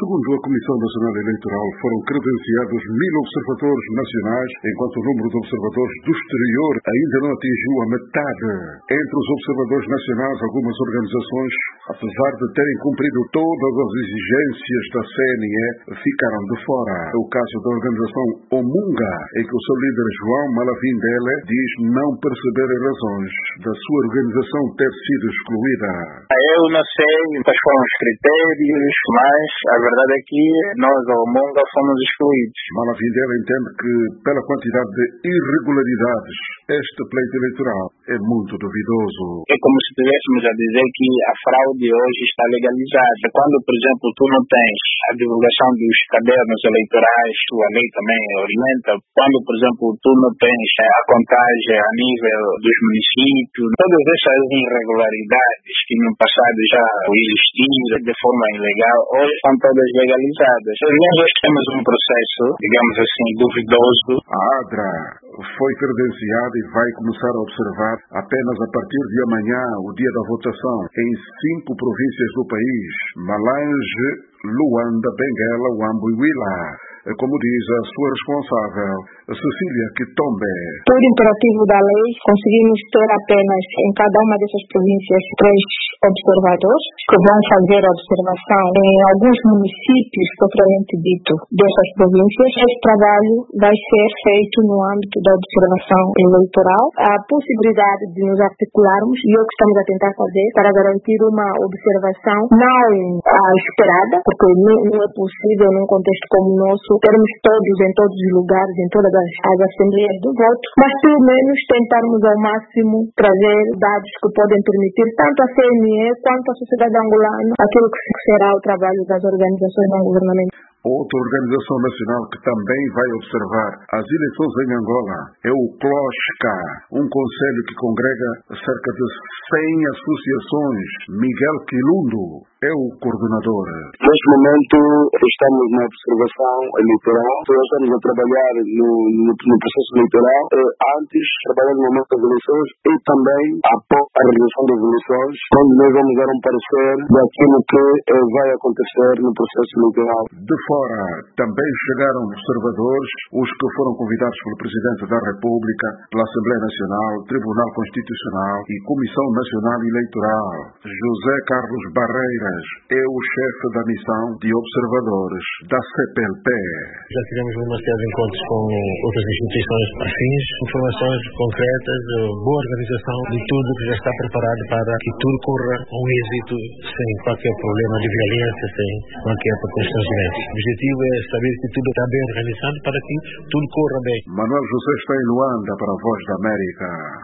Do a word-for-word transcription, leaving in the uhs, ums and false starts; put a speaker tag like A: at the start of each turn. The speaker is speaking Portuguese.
A: Segundo a Comissão Nacional Eleitoral, foram credenciados mil observadores nacionais, enquanto o número de observadores do exterior ainda não atingiu a metade. Entre os observadores nacionais, algumas organizações, apesar de terem cumprido todas as exigências da C N E, ficaram de fora. É o caso da organização Omunga, em que o seu líder João Malavindele diz não perceber razões da sua organização ter sido excluída.
B: Eu não sei quais foram os critérios, mas a verdade é que nós, a Omunga, fomos excluídos.
A: Malavindele entende que, pela quantidade de irregularidades, este pleito eleitoral é muito duvidoso.
B: É como se estivéssemos a dizer que a fraude hoje está legalizada. Quando, por exemplo, tu não tens a divulgação dos cadernos eleitorais, a lei também orienta. Quando, por exemplo, tu não tens a contagem a nível dos municípios, todas essas irregularidades que no passado já existiam de forma ilegal, hoje são todas legalizadas. Nós hoje temos um processo, digamos assim, duvidoso.
A: A ADRA foi credenciada e vai começar a observar apenas a partir de amanhã, o dia da votação, em cinco províncias do país: Malange, Luanda, Benguela, Huambo e Huila. Como diz a sua responsável, Cecília Quitombe.
C: Por imperativo da lei, conseguimos ter apenas em cada uma dessas províncias três observadores que vão fazer a observação em alguns municípios propriamente dito dessas províncias. Esse trabalho vai ser feito no âmbito da observação eleitoral. A possibilidade de nos articularmos, e é o que estamos a tentar fazer, para garantir uma observação não a esperada, porque não é possível num contexto como o nosso termos todos em todos os lugares, em todas as, as assembleias do voto, mas pelo menos tentarmos ao máximo trazer dados que podem permitir tanto a C N E quanto a sociedade angolana aquilo que será o trabalho das organizações não governamentais.
A: Outra organização nacional que também vai observar as eleições em Angola é o CLOSCA, um conselho que congrega cerca de cem associações. Miguel Quilundo é o coordenador.
D: Neste momento estamos na observação eleitoral, nós estamos a trabalhar no, no, no processo eleitoral, antes, trabalhar no momento das eleições e também após a realização das eleições, quando nós vamos dar um parecer daquilo que vai acontecer no processo eleitoral.
A: De fora, também chegaram observadores, os que foram convidados pelo Presidente da República, pela Assembleia Nacional, Tribunal Constitucional e Comissão Nacional Eleitoral. José Carlos Barreiras é o chefe da missão de observadores da C P L P.
E: Já tivemos uma série de encontros com outras instituições afins, informações concretas, boa organização de tudo que já está preparado para que tudo corra a um êxito sem qualquer problema de violência, sem qualquer constrangimento. O objetivo é saber que tudo está bem organizado para que tudo corra bem.
A: Manuel José está em Luanda para a Voz da América.